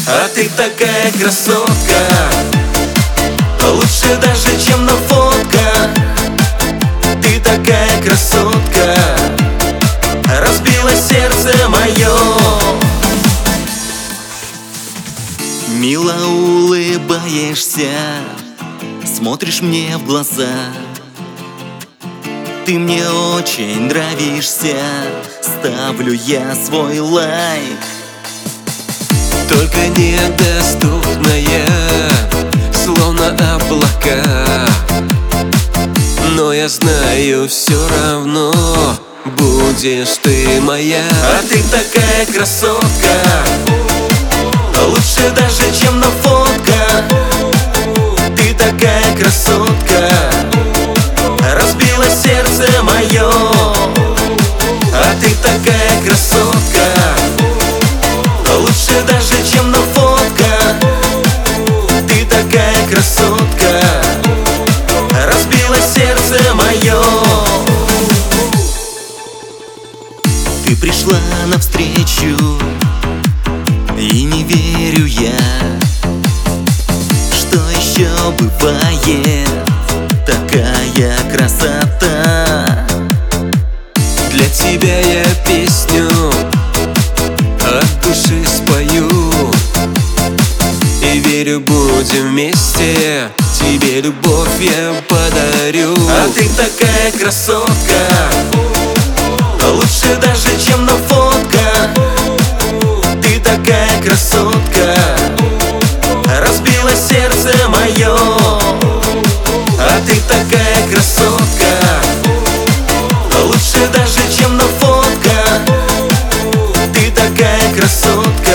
А ты такая красотка, лучше даже, чем на фотках. Ты такая красотка, разбила сердце мое. Мило улыбаешься, смотришь мне в глаза. Ты мне очень нравишься, ставлю я свой лайк. Только недоступная, словно облака. Но я знаю, все равно будешь ты моя. А ты такая красотка, лучше даже, чем на фотках. Ты такая красотка, разбила сердце мое. А ты такая красотка, лучше даже, чем на фотках. Ты такая красотка, разбила сердце мое. Ты пришла навстречу, и не верю я, что еще бывает такая красота. Для тебя я песню от души спою, и верю, будем вместе, тебе любовь я подарю. А ты такая красотка, лучше даже, чем на фотках. Ты такая красотка, разбила сердце мое. А ты такая красотка, лучше даже, чем на фотках. Ты такая красотка,